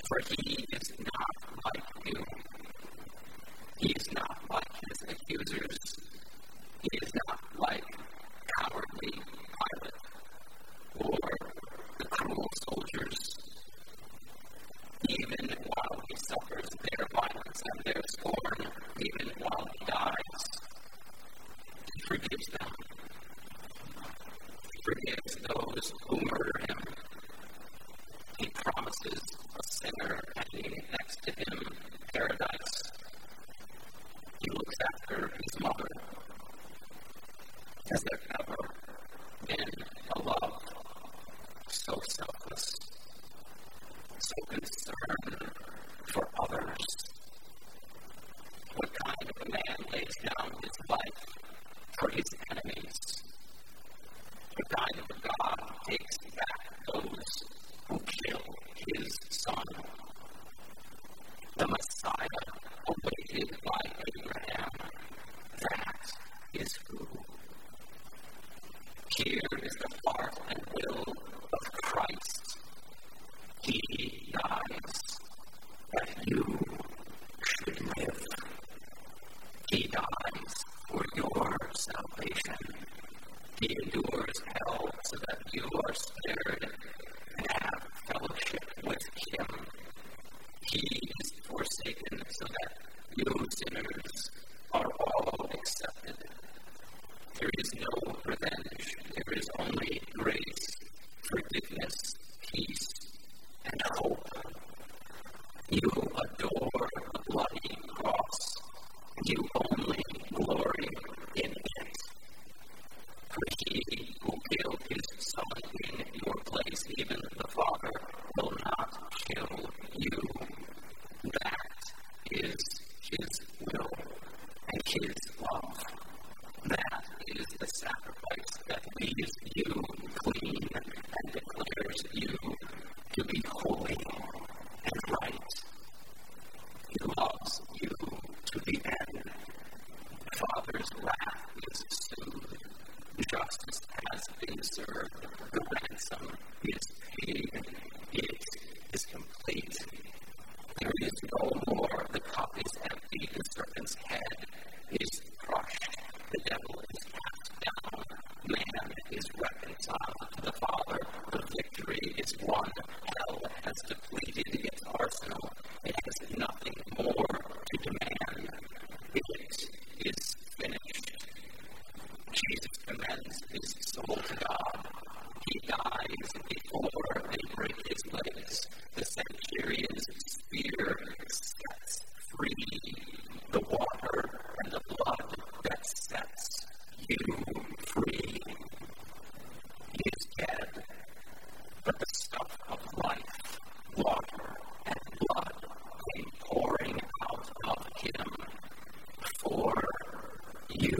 For he is not like you. He is not like his accusers. He is not like cowardly Pilate or the cruel soldiers. Even while he suffers their violence and their scorn, even while he dies, he forgives them. He forgives those who murder him. He promises a sinner hanging next to him paradise. He looks after his mother. Has there ever been a love so selfless, so concerned for others? What kind of a man lays down his life for his enemies? What kind of a God takes back those who kill his son? The Messiah awaited by Abraham. That is who. Here is the heart and will of Christ. He dies that you should live. He dies for your salvation. He endures hell so that you are spared and have fellowship with him. He is forsaken so that you sinners are all accepted. There is no revenge. There is only grace, forgiveness, peace, and hope. You adore the bloody cross. You only glory in it. For he who killed his son in your place, even the Father, will not kill you. That is his will and his love. That is the sacrifice that leaves you clean and declares you to be holy and right. He loves you to the end. The Father's wrath is soothed. Justice has been served. The ransom is paid. It is complete. There is no more. The cup is empty. The serpent's head is crushed. The devil is cast down. Man is reconciled to the Father. The victory is won. Hell has depleted its arsenal. It has nothing more to demand. It is finished. Jesus commends his soul to God. He dies before they break his legs. The centurion's spear sets free the water and the blood that sets you free. He is dead, but the stuff of life, water, and blood came pouring out of him for you.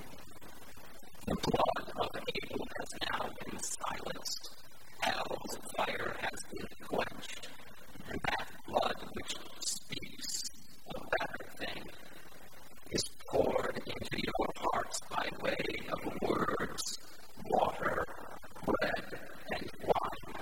The blood of Abel has now been silenced. Hell's fire has been quenched. And that blood which speaks a better thing is poured into your hearts by way of words, water, bread, and wine.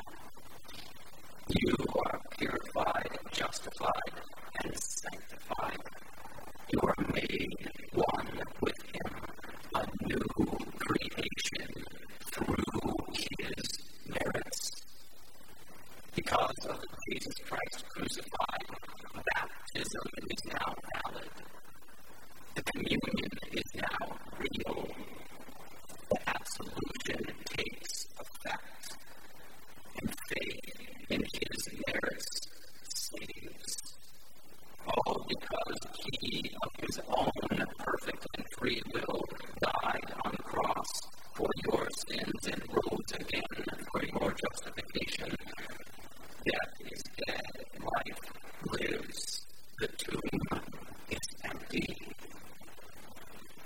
You are purified, justified, and sanctified. You are made one with him, a new creation through his merits. Because of Jesus Christ crucified, baptism is now valid. The communion is now real. The absolution takes effect. And faith in his merits saves. All because he, of his own perfect and free will, died on the cross for your sins and rose again for your justification. Death is dead, life lives. The tomb is empty.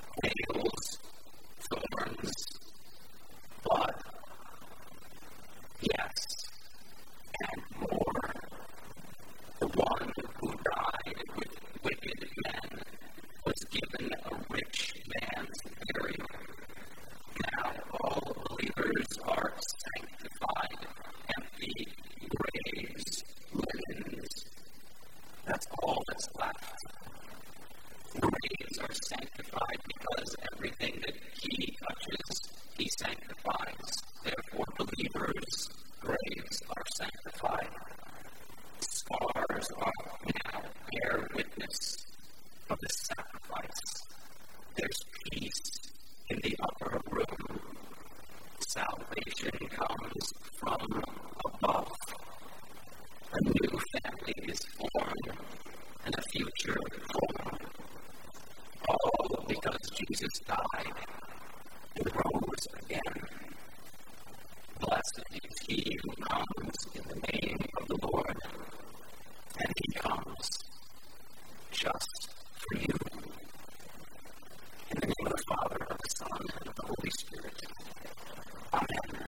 salvation comes from above. A new family is formed and a future home. All because Jesus died and rose again. Blessed is he who comes in the name of the Lord.